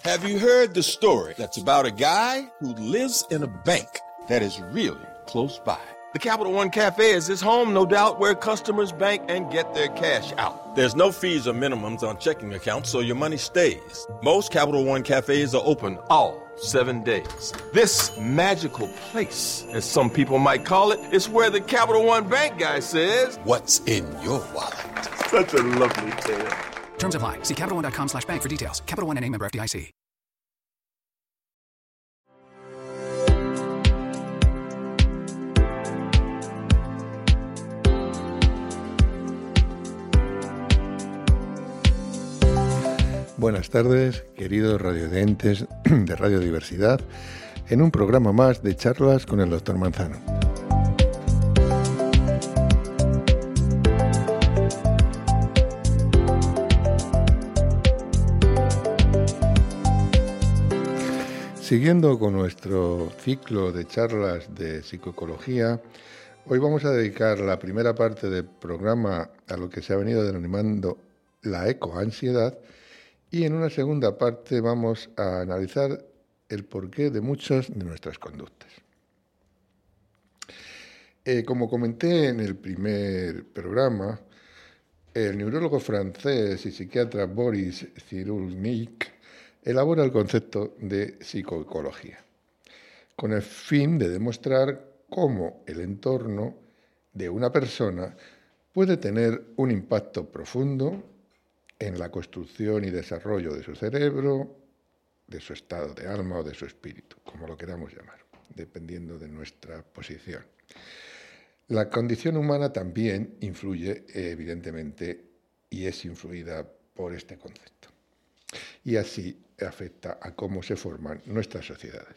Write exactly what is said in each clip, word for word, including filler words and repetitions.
Have you heard the story that's about a guy who lives in a bank that is really close by? The Capital One Cafe is his home, no doubt, where customers bank and get their cash out. There's no fees or minimums on checking accounts, so your money stays. Most Capital One Cafes are open all seven days. This magical place, as some people might call it, is where the Capital One Bank guy says, "What's in your wallet?" Such a lovely tale. Terms apply. See Capital One dot com slash bank for details. Capital One N A member F D I C. Buenas tardes, queridos radiovidentes de Radiodiversidad, en un programa más de charlas con el doctor Manzano. Siguiendo con nuestro ciclo de charlas de psicoecología, hoy vamos a dedicar la primera parte del programa a lo que se ha venido denominando la ecoansiedad, y en una segunda parte vamos a analizar el porqué de muchas de nuestras conductas. Eh, como comenté en el primer programa, el neurólogo francés y psiquiatra Boris Cyrulnik elabora el concepto de psicoecología, con el fin de demostrar cómo el entorno de una persona puede tener un impacto profundo en la construcción y desarrollo de su cerebro, de su estado de alma o de su espíritu, como lo queramos llamar, dependiendo de nuestra posición. La condición humana también influye, evidentemente, y es influida por este concepto. Y así afecta a cómo se forman nuestras sociedades.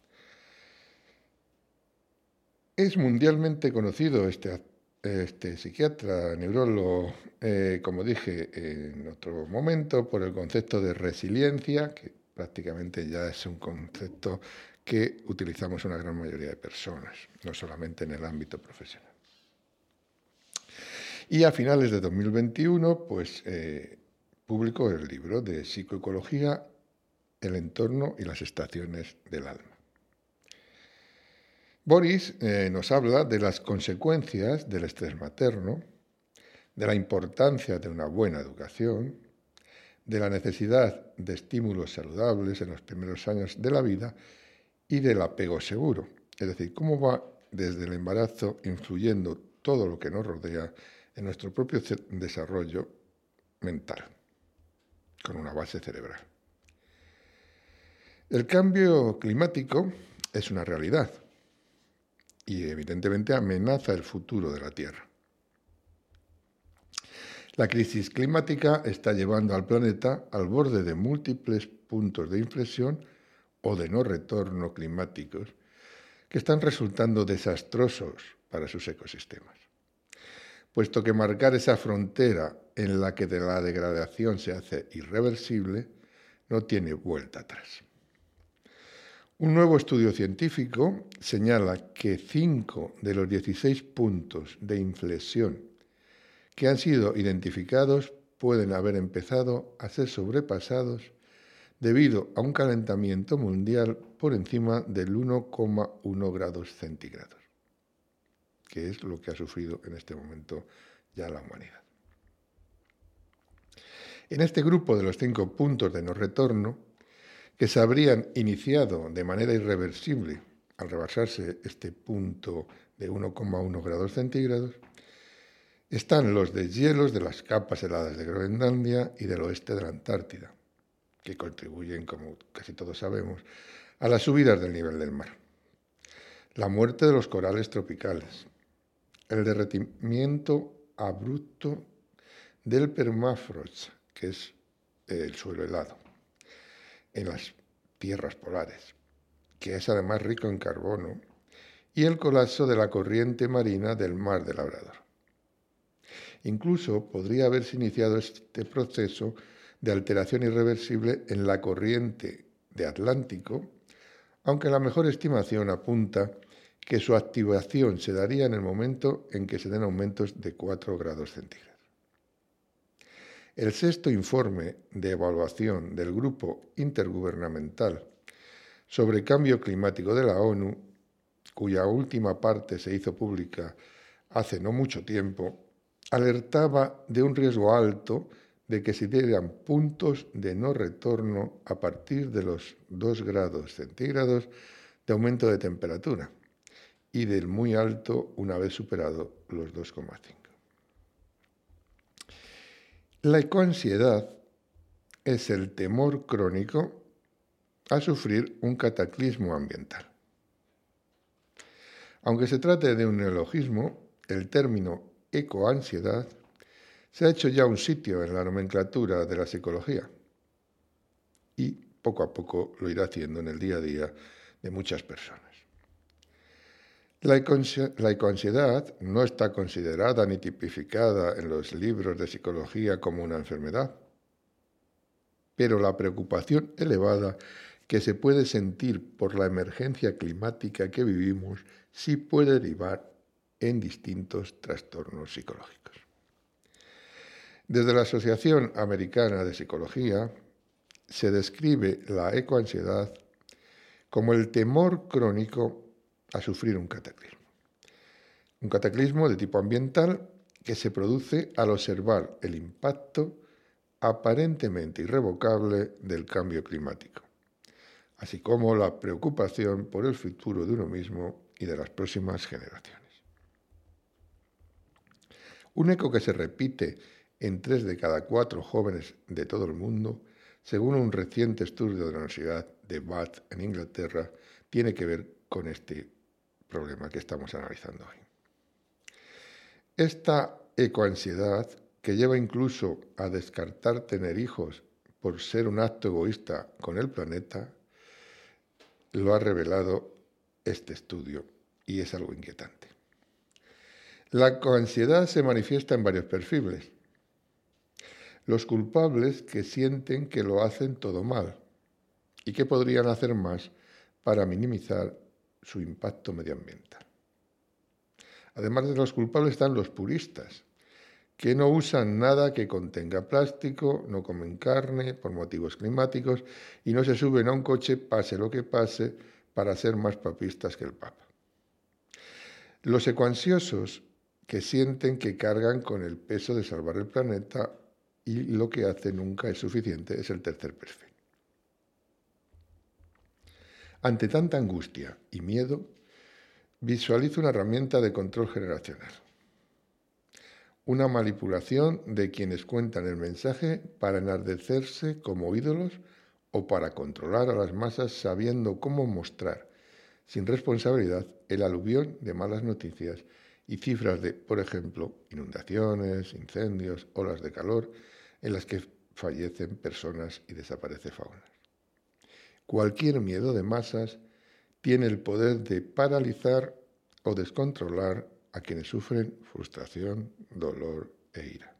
Es mundialmente conocido este, este psiquiatra, neurólogo, eh, como dije en otro momento, por el concepto de resiliencia, que prácticamente ya es un concepto que utilizamos una gran mayoría de personas, no solamente en el ámbito profesional. Y a finales de dos mil veintiuno, pues, eh, publicó el libro de Psicoecología, el entorno y las estaciones del alma. Boris eh, nos habla de las consecuencias del estrés materno, de la importancia de una buena educación, de la necesidad de estímulos saludables en los primeros años de la vida y del apego seguro, es decir, cómo va desde el embarazo influyendo todo lo que nos rodea en nuestro propio desarrollo mental, con una base cerebral. El cambio climático es una realidad y evidentemente amenaza el futuro de la Tierra. La crisis climática está llevando al planeta al borde de múltiples puntos de inflexión o de no retorno climáticos que están resultando desastrosos para sus ecosistemas, puesto que marcar esa frontera en la que de la degradación se hace irreversible no tiene vuelta atrás. Un nuevo estudio científico señala que cinco de los dieciséis puntos de inflexión que han sido identificados pueden haber empezado a ser sobrepasados debido a un calentamiento mundial por encima del uno coma uno grados centígrados, que es lo que ha sufrido en este momento ya la humanidad. En este grupo de los cinco puntos de no retorno, que se habrían iniciado de manera irreversible al rebasarse este punto de uno coma uno grados centígrados, están los deshielos de las capas heladas de Groenlandia y del oeste de la Antártida, que contribuyen, como casi todos sabemos, a las subidas del nivel del mar. La muerte de los corales tropicales, el derretimiento abrupto del permafrost, que es el suelo helado, en las tierras polares, que es además rico en carbono, y el colapso de la corriente marina del mar de Labrador. Incluso podría haberse iniciado este proceso de alteración irreversible en la corriente de Atlántico, aunque la mejor estimación apunta que su activación se daría en el momento en que se den aumentos de cuatro grados centígrados. El sexto informe de evaluación del Grupo Intergubernamental sobre Cambio Climático de la ONU, cuya última parte se hizo pública hace no mucho tiempo, alertaba de un riesgo alto de que se dieran puntos de no retorno a partir de los dos grados centígrados de aumento de temperatura y del muy alto una vez superado los dos coma cinco. La ecoansiedad es el temor crónico a sufrir un cataclismo ambiental. Aunque se trate de un neologismo, el término ecoansiedad se ha hecho ya un sitio en la nomenclatura de la psicología y poco a poco lo irá haciendo en el día a día de muchas personas. La ecoansiedad no está considerada ni tipificada en los libros de psicología como una enfermedad, pero la preocupación elevada que se puede sentir por la emergencia climática que vivimos sí puede derivar en distintos trastornos psicológicos. Desde la Asociación Americana de Psicología se describe la ecoansiedad como el temor crónico a sufrir un cataclismo. Un cataclismo de tipo ambiental que se produce al observar el impacto aparentemente irrevocable del cambio climático, así como la preocupación por el futuro de uno mismo y de las próximas generaciones. Un eco que se repite en tres de cada cuatro jóvenes de todo el mundo, según un reciente estudio de la Universidad de Bath en Inglaterra, tiene que ver con este problema que estamos analizando hoy. Esta ecoansiedad, que lleva incluso a descartar tener hijos por ser un acto egoísta con el planeta, lo ha revelado este estudio y es algo inquietante. La ecoansiedad se manifiesta en varios perfiles. Los culpables que sienten que lo hacen todo mal y que podrían hacer más para minimizar su impacto medioambiental. Además de los culpables están los puristas, que no usan nada que contenga plástico, no comen carne por motivos climáticos y no se suben a un coche, pase lo que pase, para ser más papistas que el Papa. Los ecoansiosos, que sienten que cargan con el peso de salvar el planeta y lo que hace nunca es suficiente, es el tercer perfil. Ante tanta angustia y miedo, visualizo una herramienta de control generacional. Una manipulación de quienes cuentan el mensaje para enardecerse como ídolos o para controlar a las masas sabiendo cómo mostrar, sin responsabilidad, el aluvión de malas noticias y cifras de, por ejemplo, inundaciones, incendios, olas de calor, en las que fallecen personas y desaparece fauna. Cualquier miedo de masas tiene el poder de paralizar o descontrolar a quienes sufren frustración, dolor e ira.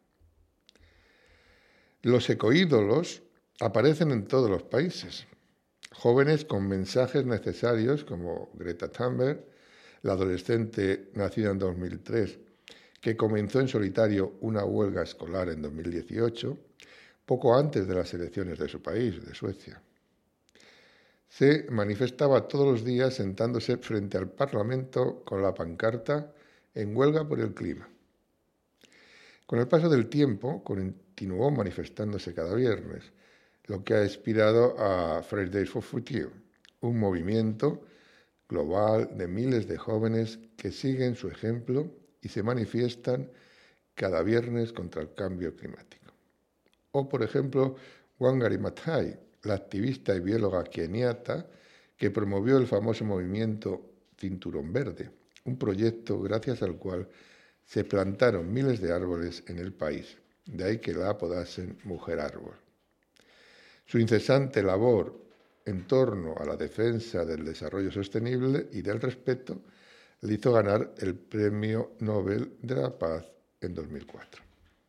Los ecoídolos aparecen en todos los países. Jóvenes con mensajes necesarios como Greta Thunberg, la adolescente nacida en dos mil tres, que comenzó en solitario una huelga escolar en dos mil dieciocho, poco antes de las elecciones de su país, de Suecia. Se manifestaba todos los días sentándose frente al Parlamento con la pancarta en huelga por el clima. Con el paso del tiempo, continuó manifestándose cada viernes, lo que ha inspirado a Fridays for Future, un movimiento global de miles de jóvenes que siguen su ejemplo y se manifiestan cada viernes contra el cambio climático. O, por ejemplo, Wangari Maathai, la activista y bióloga keniata que promovió el famoso movimiento Cinturón Verde, un proyecto gracias al cual se plantaron miles de árboles en el país, de ahí que la apodasen Mujer Árbol. Su incesante labor en torno a la defensa del desarrollo sostenible y del respeto le hizo ganar el Premio Nobel de la Paz en dos mil cuatro.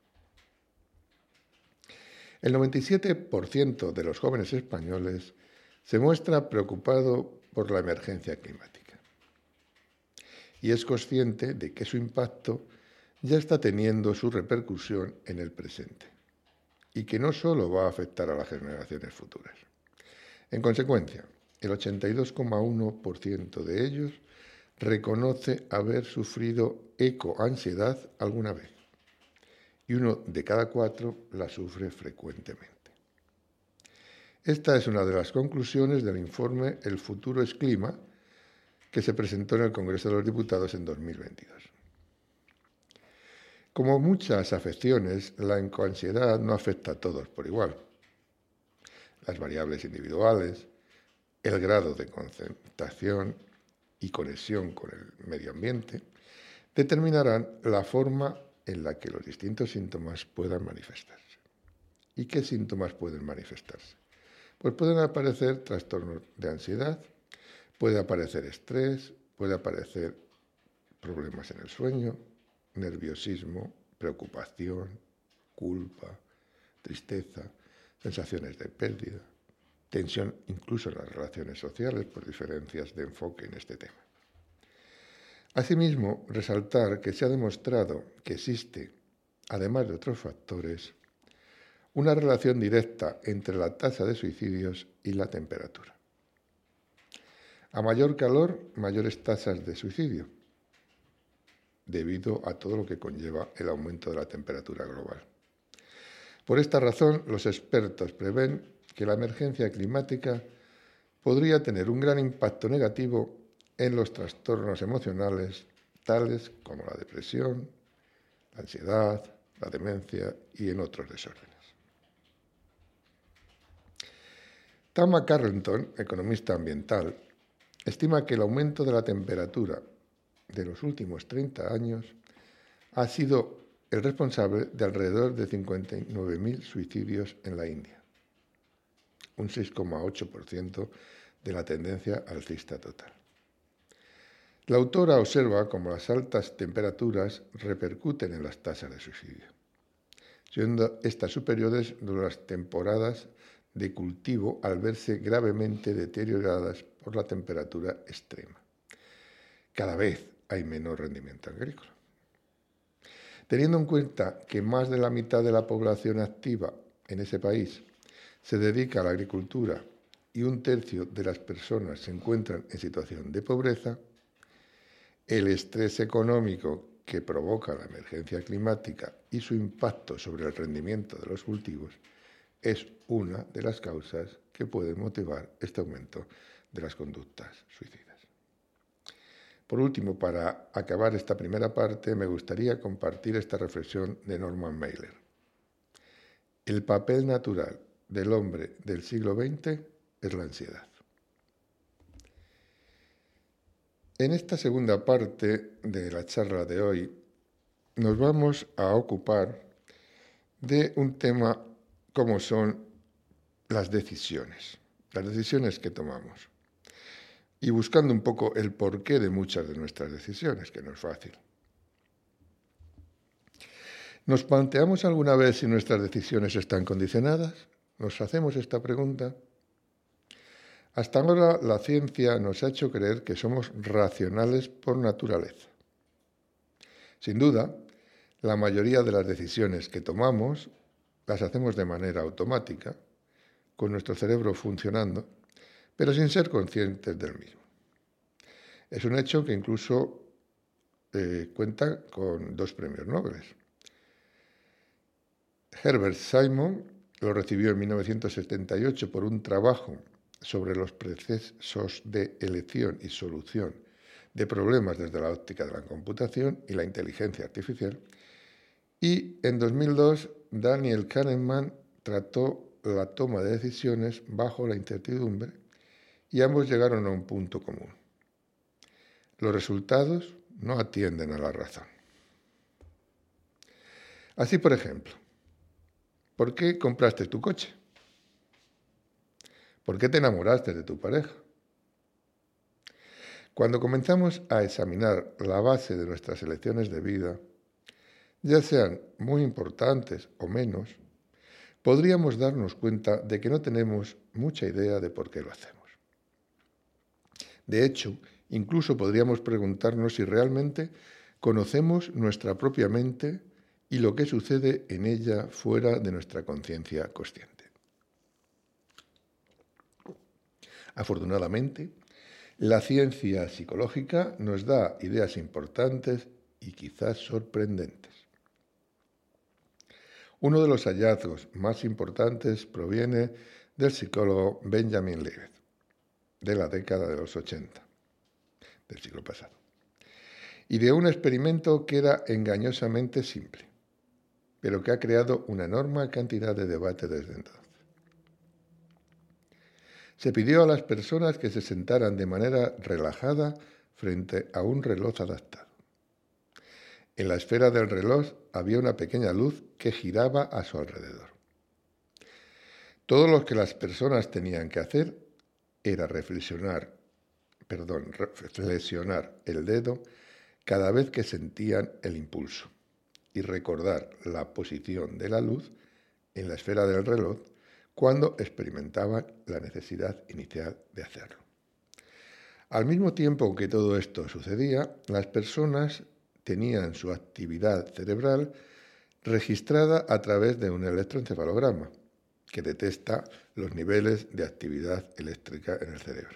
El noventa y siete por ciento de los jóvenes españoles se muestra preocupado por la emergencia climática y es consciente de que su impacto ya está teniendo su repercusión en el presente. y que no solo va a afectar a las generaciones futuras. En consecuencia, el ochenta y dos coma uno por ciento de ellos reconoce haber sufrido ecoansiedad alguna vez y uno de cada cuatro la sufre frecuentemente. Esta es una de las conclusiones del informe El futuro es clima, que se presentó en el Congreso de los Diputados en dos mil veintidós. Como muchas afecciones, la ecoansiedad no afecta a todos por igual. Las variables individuales, el grado de concentración y conexión con el medio ambiente determinarán la forma en la que los distintos síntomas puedan manifestarse. ¿Y qué síntomas pueden manifestarse? Pues pueden aparecer trastornos de ansiedad, puede aparecer estrés, puede aparecer problemas en el sueño, nerviosismo, preocupación, culpa, tristeza, sensaciones de pérdida, tensión incluso en las relaciones sociales por diferencias de enfoque en este tema. Asimismo, resaltar que se ha demostrado que existe, además de otros factores, una relación directa entre la tasa de suicidios y la temperatura. A mayor calor, mayores tasas de suicidio, debido a todo lo que conlleva el aumento de la temperatura global. Por esta razón, los expertos prevén que la emergencia climática podría tener un gran impacto negativo en los trastornos emocionales, tales como la depresión, la ansiedad, la demencia y en otros desórdenes. Tama Carrington, economista ambiental, estima que el aumento de la temperatura de los últimos treinta años ha sido el responsable de alrededor de cincuenta y nueve mil suicidios en la India, un seis coma ocho por ciento de la tendencia alcista total. La autora observa cómo las altas temperaturas repercuten en las tasas de suicidio, siendo estas superiores durante las temporadas de cultivo al verse gravemente deterioradas por la temperatura extrema. Cada vez hay menor rendimiento agrícola. Teniendo en cuenta que más de la mitad de la población activa en ese país se dedica a la agricultura y un tercio de las personas se encuentran en situación de pobreza, el estrés económico que provoca la emergencia climática y su impacto sobre el rendimiento de los cultivos es una de las causas que pueden motivar este aumento de las conductas suicidas. Por último, para acabar esta primera parte, me gustaría compartir esta reflexión de Norman Mailer. El papel natural del hombre del siglo veinte es la ansiedad. En esta segunda parte de la charla de hoy, nos vamos a ocupar de un tema como son las decisiones, las decisiones que tomamos, y buscando un poco el porqué de muchas de nuestras decisiones, que no es fácil. ¿Nos planteamos alguna vez si nuestras decisiones están condicionadas? ¿Nos hacemos esta pregunta? Hasta ahora la ciencia nos ha hecho creer que somos racionales por naturaleza. Sin duda, la mayoría de las decisiones que tomamos las hacemos de manera automática, con nuestro cerebro funcionando, pero sin ser conscientes del mismo. Es un hecho que incluso eh, cuenta con dos premios Nobel. Herbert Simon lo recibió en mil novecientos setenta y ocho por un trabajo sobre los procesos de elección y solución de problemas desde la óptica de la computación y la inteligencia artificial, y en dos mil dos Daniel Kahneman trató la toma de decisiones bajo la incertidumbre y ambos llegaron a un punto común. Los resultados no atienden a la razón. Así, por ejemplo, ¿por qué compraste tu coche? ¿Por qué te enamoraste de tu pareja? Cuando comenzamos a examinar la base de nuestras elecciones de vida, ya sean muy importantes o menos, podríamos darnos cuenta de que no tenemos mucha idea de por qué lo hacemos. De hecho, incluso podríamos preguntarnos si realmente conocemos nuestra propia mente y lo que sucede en ella fuera de nuestra conciencia consciente. Afortunadamente, la ciencia psicológica nos da ideas importantes y quizás sorprendentes. Uno de los hallazgos más importantes proviene del psicólogo Benjamin Libet, de la década de los ochenta del siglo pasado, y de un experimento que era engañosamente simple, pero que ha creado una enorme cantidad de debate desde entonces. Se pidió a las personas que se sentaran de manera relajada frente a un reloj adaptado. En la esfera del reloj había una pequeña luz que giraba a su alrededor. Todo lo que las personas tenían que hacer era reflexionar, perdón, flexionar el dedo cada vez que sentían el impulso y recordar la posición de la luz en la esfera del reloj cuando experimentaban la necesidad inicial de hacerlo. Al mismo tiempo que todo esto sucedía, las personas tenían su actividad cerebral registrada a través de un electroencefalograma que detecta los niveles de actividad eléctrica en el cerebro.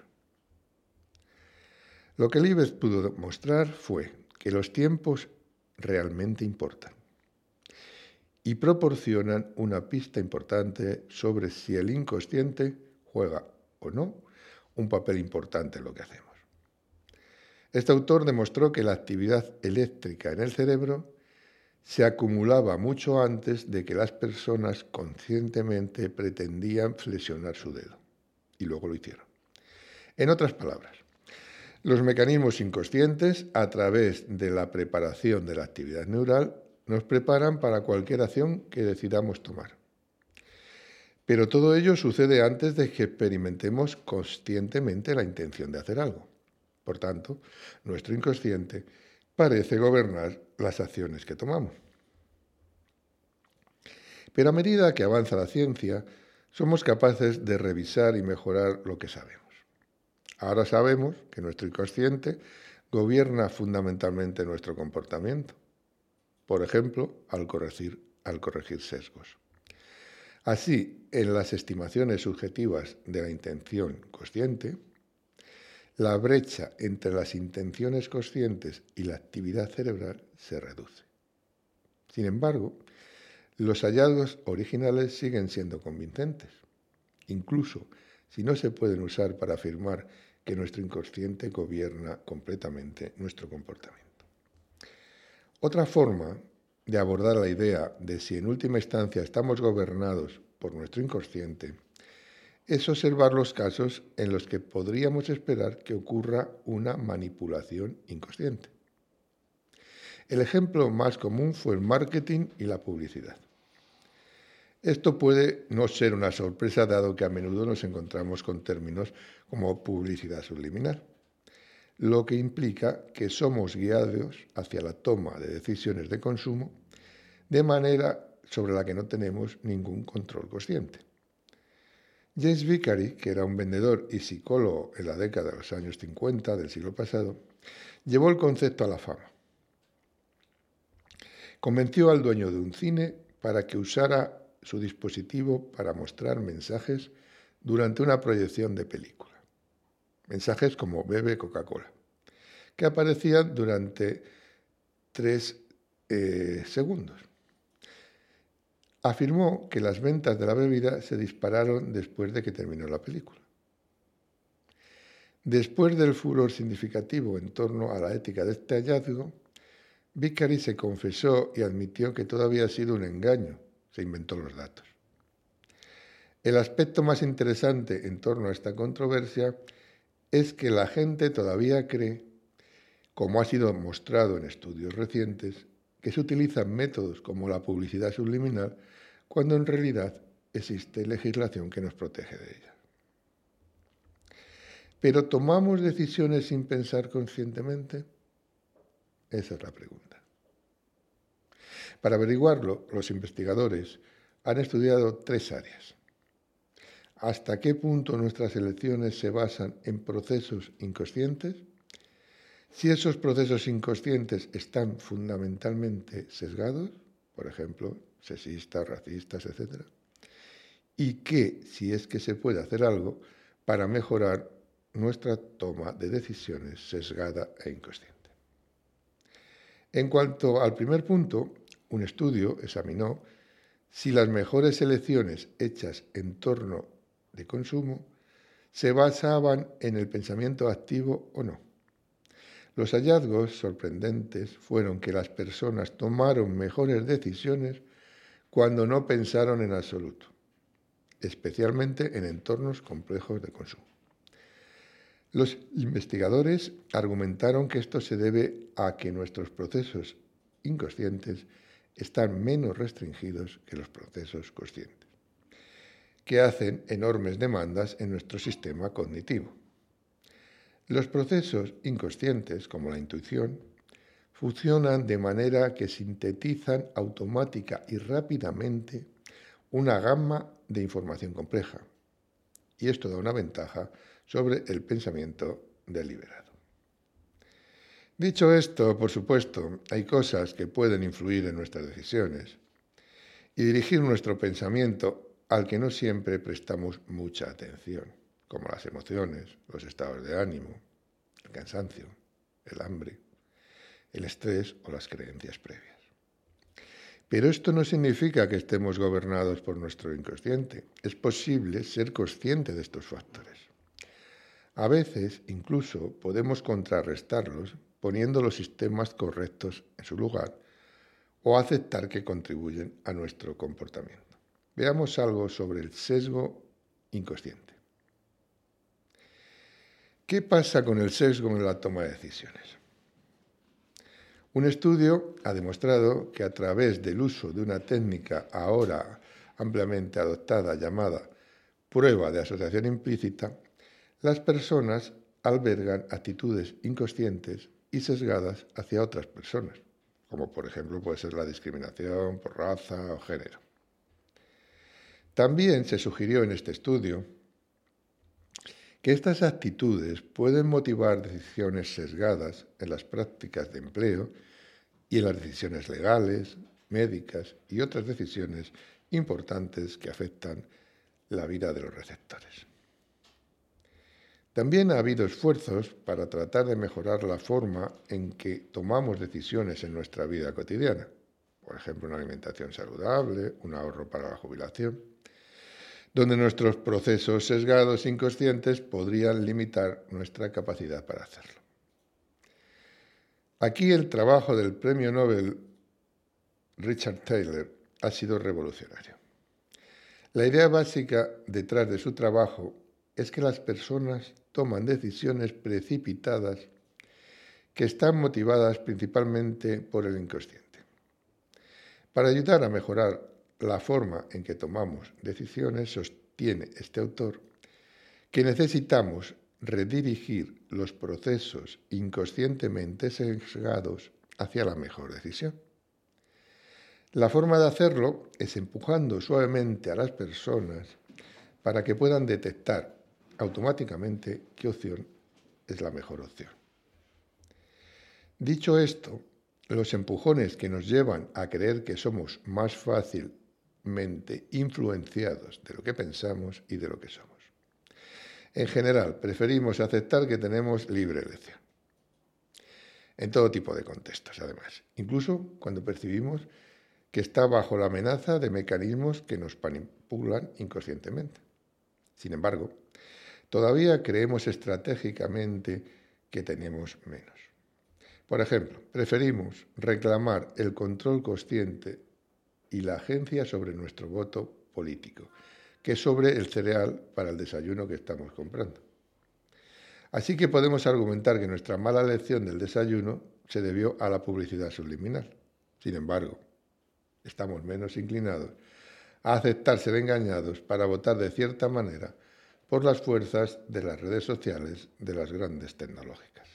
Lo que Libet pudo mostrar fue que los tiempos realmente importan y proporcionan una pista importante sobre si el inconsciente juega o no un papel importante en lo que hacemos. Este autor demostró que la actividad eléctrica en el cerebro se acumulaba mucho antes de que las personas conscientemente pretendían flexionar su dedo, y luego lo hicieron. En otras palabras, los mecanismos inconscientes, a través de la preparación de la actividad neural, nos preparan para cualquier acción que decidamos tomar. Pero todo ello sucede antes de que experimentemos conscientemente la intención de hacer algo. Por tanto, nuestro inconsciente parece gobernar las acciones que tomamos. Pero a medida que avanza la ciencia, somos capaces de revisar y mejorar lo que sabemos. Ahora sabemos que nuestro inconsciente gobierna fundamentalmente nuestro comportamiento, por ejemplo, al corregir, al corregir sesgos. Así, en las estimaciones subjetivas de la intención consciente, la brecha entre las intenciones conscientes y la actividad cerebral se reduce. Sin embargo, los hallazgos originales siguen siendo convincentes, incluso si no se pueden usar para afirmar que nuestro inconsciente gobierna completamente nuestro comportamiento. Otra forma de abordar la idea de si en última instancia estamos gobernados por nuestro inconsciente es observar los casos en los que podríamos esperar que ocurra una manipulación inconsciente. El ejemplo más común fue el marketing y la publicidad. Esto puede no ser una sorpresa, dado que a menudo nos encontramos con términos como publicidad subliminal, lo que implica que somos guiados hacia la toma de decisiones de consumo de manera sobre la que no tenemos ningún control consciente. James Vicary, que era un vendedor y psicólogo en la década de los años cincuenta del siglo pasado, llevó el concepto a la fama. Convenció al dueño de un cine para que usara su dispositivo para mostrar mensajes durante una proyección de película. Mensajes como bebe Coca-Cola, que aparecían durante tres eh, segundos. Afirmó que las ventas de la bebida se dispararon después de que terminó la película. Después del furor significativo en torno a la ética de este hallazgo, Vicary se confesó y admitió que todo había sido un engaño, se inventó los datos. El aspecto más interesante en torno a esta controversia es que la gente todavía cree, como ha sido mostrado en estudios recientes, que se utilizan métodos como la publicidad subliminal cuando en realidad existe legislación que nos protege de ella. ¿Pero tomamos decisiones sin pensar conscientemente? Esa es la pregunta. Para averiguarlo, los investigadores han estudiado tres áreas. ¿Hasta qué punto nuestras elecciones se basan en procesos inconscientes? Si esos procesos inconscientes están fundamentalmente sesgados, por ejemplo, sexistas, racistas, etcétera, y que, si es que se puede hacer algo, para mejorar nuestra toma de decisiones sesgada e inconsciente. En cuanto al primer punto, un estudio examinó si las mejores elecciones hechas en torno de consumo se basaban en el pensamiento activo o no. Los hallazgos sorprendentes fueron que las personas tomaron mejores decisiones cuando no pensaron en absoluto, especialmente en entornos complejos de consumo. Los investigadores argumentaron que esto se debe a que nuestros procesos inconscientes están menos restringidos que los procesos conscientes, que hacen enormes demandas en nuestro sistema cognitivo. Los procesos inconscientes, como la intuición, funcionan de manera que sintetizan automática y rápidamente una gama de información compleja, y esto da una ventaja sobre el pensamiento deliberado. Dicho esto, por supuesto, hay cosas que pueden influir en nuestras decisiones y dirigir nuestro pensamiento al que no siempre prestamos mucha atención, como las emociones, los estados de ánimo, el cansancio, el hambre, el estrés o las creencias previas. Pero esto no significa que estemos gobernados por nuestro inconsciente. Es posible ser consciente de estos factores. A veces, incluso, podemos contrarrestarlos poniendo los sistemas correctos en su lugar o aceptar que contribuyen a nuestro comportamiento. Veamos algo sobre el sesgo inconsciente. ¿Qué pasa con el sesgo en la toma de decisiones? Un estudio ha demostrado que a través del uso de una técnica ahora ampliamente adoptada llamada prueba de asociación implícita, las personas albergan actitudes inconscientes y sesgadas hacia otras personas, como por ejemplo puede ser la discriminación por raza o género. También se sugirió en este estudio que estas actitudes pueden motivar decisiones sesgadas en las prácticas de empleo y en las decisiones legales, médicas y otras decisiones importantes que afectan la vida de los receptores. También ha habido esfuerzos para tratar de mejorar la forma en que tomamos decisiones en nuestra vida cotidiana, por ejemplo, una alimentación saludable, un ahorro para la jubilación, donde nuestros procesos sesgados inconscientes podrían limitar nuestra capacidad para hacerlo. Aquí el trabajo del premio Nobel Richard Taylor ha sido revolucionario. La idea básica detrás de su trabajo es que las personas toman decisiones precipitadas que están motivadas principalmente por el inconsciente. Para ayudar a mejorar la forma en que tomamos decisiones, sostiene este autor que necesitamos redirigir los procesos inconscientemente sesgados hacia la mejor decisión. La forma de hacerlo es empujando suavemente a las personas para que puedan detectar automáticamente qué opción es la mejor opción. Dicho esto, los empujones que nos llevan a creer que somos más fácilmente influenciados de lo que pensamos y de lo que somos. En general, preferimos aceptar que tenemos libre elección. En todo tipo de contextos, además, incluso cuando percibimos que está bajo la amenaza de mecanismos que nos manipulan inconscientemente. Sin embargo, todavía creemos estratégicamente que tenemos menos. Por ejemplo, preferimos reclamar el control consciente y la agencia sobre nuestro voto político que sobre el cereal para el desayuno que estamos comprando. Así que podemos argumentar que nuestra mala elección del desayuno se debió a la publicidad subliminal. Sin embargo, estamos menos inclinados a aceptar ser engañados para votar de cierta manera por las fuerzas de las redes sociales de las grandes tecnológicas.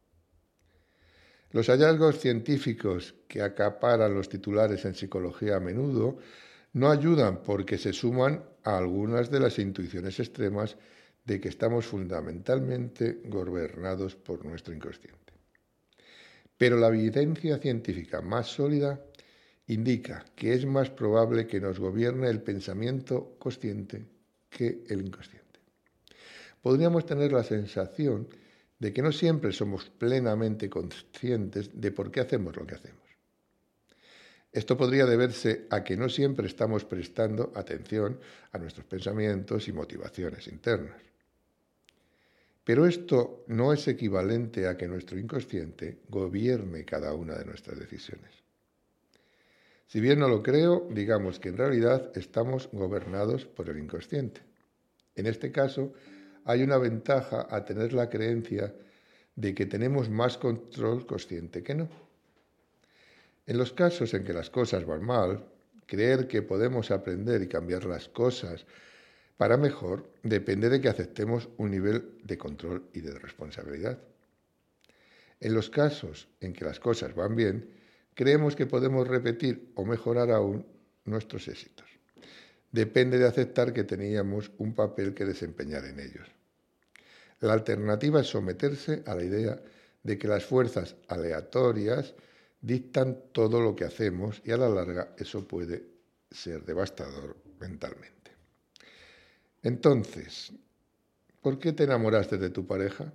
Los hallazgos científicos que acaparan los titulares en psicología a menudo no ayudan porque se suman a algunas de las intuiciones extremas de que estamos fundamentalmente gobernados por nuestro inconsciente. Pero la evidencia científica más sólida indica que es más probable que nos gobierne el pensamiento consciente que el inconsciente. Podríamos tener la sensación de que no siempre somos plenamente conscientes de por qué hacemos lo que hacemos. Esto podría deberse a que no siempre estamos prestando atención a nuestros pensamientos y motivaciones internas. Pero esto no es equivalente a que nuestro inconsciente gobierne cada una de nuestras decisiones. Si bien no lo creo, digamos que en realidad estamos gobernados por el inconsciente. En este caso, hay una ventaja a tener la creencia de que tenemos más control consciente que no. En los casos en que las cosas van mal, creer que podemos aprender y cambiar las cosas para mejor depende de que aceptemos un nivel de control y de responsabilidad. En los casos en que las cosas van bien, creemos que podemos repetir o mejorar aún nuestros éxitos. Depende de aceptar que teníamos un papel que desempeñar en ellos. La alternativa es someterse a la idea de que las fuerzas aleatorias dictan todo lo que hacemos y a la larga eso puede ser devastador mentalmente. Entonces, ¿por qué te enamoraste de tu pareja?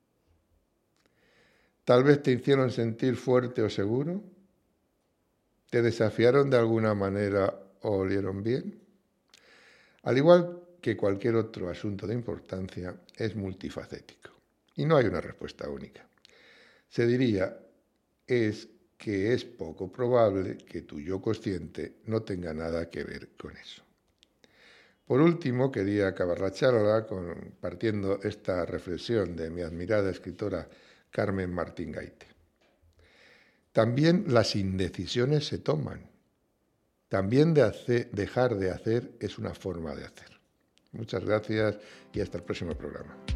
¿Tal vez te hicieron sentir fuerte o seguro? ¿Te desafiaron de alguna manera o olieron bien? Al igual que cualquier otro asunto de importancia, es multifacético y no hay una respuesta única. Se diría es que es poco probable que tu yo consciente no tenga nada que ver con eso. Por último, quería acabar la charla compartiendo esta reflexión de mi admirada escritora Carmen Martín Gaite. También las indecisiones se toman. También de hacer, dejar de hacer es una forma de hacer. Muchas gracias y hasta el próximo programa.